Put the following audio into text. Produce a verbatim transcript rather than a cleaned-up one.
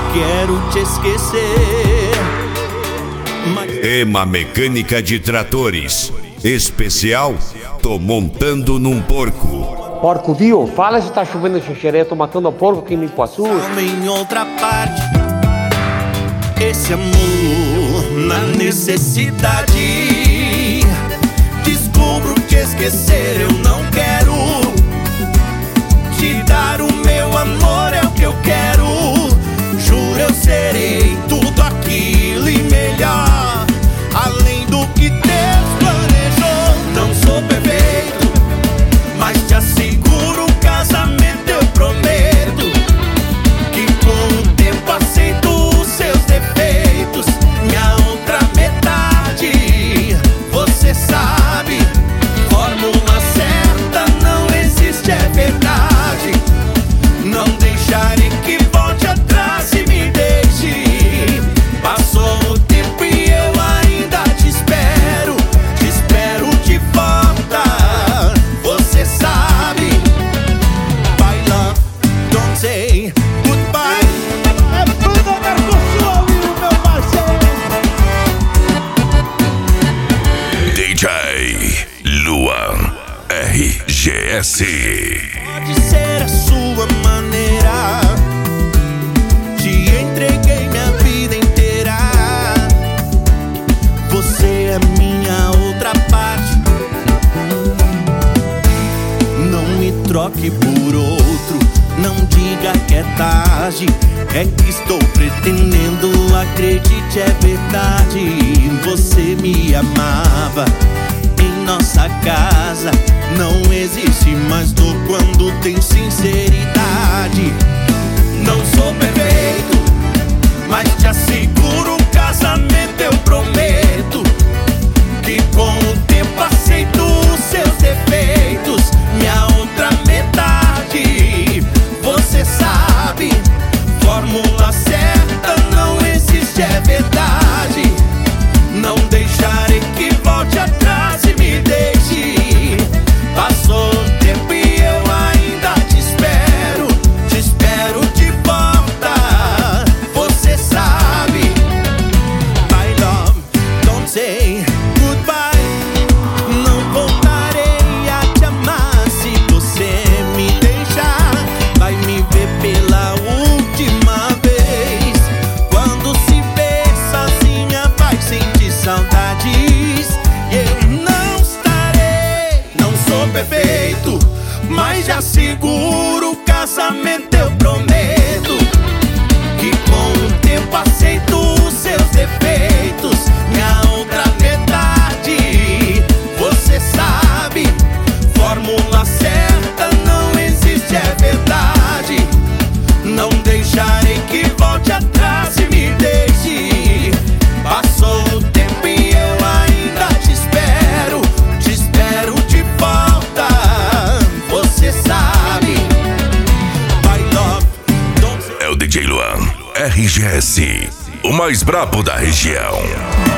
quero te esquecer. Mas... Ema Mecânica de Tratores. Especial, tô montando num porco. Porco, viu? Fala se tá chovendo xixeré, tô matando a porco aqui em Ipuaçu. Em outra parte, esse amor na necessidade. Descubro que esquecer eu não quero. Te dar o meu amor é o que eu quero. Juro eu serei tudo aquilo e melhor, além do que Deus planejou. Não sou perfeito, mas te asseguro o casamento eu prometo. Que com o tempo aceito os seus defeitos. Minha outra metade, você sabe, fórmula certa não existe, é verdade. Não deixarei que volte atrás e me deixe. Passou o tempo e eu ainda te espero. Te espero de volta, você sabe. Bye love, don't say goodbye. É tudo Mercosul ao vivo, meu parceiro. D J Luan R G S. Pode ser a sua maneira. Te entreguei minha vida inteira. Você é minha outra parte. Não me troque por outro. Não diga que é tarde. É que estou pretendendo. Acredite, é verdade. Você me amava. Em nossa casa não existe mais dor quando tem sinceridade. Não sou perfeito, mas te asseguro o casamento eu prometo. Que com o tempo aceito os seus defeitos. Minha outra metade, você sabe, fórmula certa não existe, é verdade. Não deixarei que volte atrás e me deixe. Passou o tempo e eu ainda te espero. Te espero de volta, você sabe. Bye love, don't say goodbye. Não voltarei a te amar se você me deixar. Vai me ver pela última vez. Quando se vê sozinha vai sentir saudades. Eu não estarei, não sou perfeito, mas já seguro o casamento eu prometo. Que com o tempo aceito os seus defeitos. Minha outra metade, você sabe, fórmula certa não existe, é verdade. Não deixarei que volte atrás e me deixe. Passou o tempo e eu ainda te espero. Te espero de volta, você sabe. Bye love, don't say... É o D J Luan R G S, o mais brabo da região.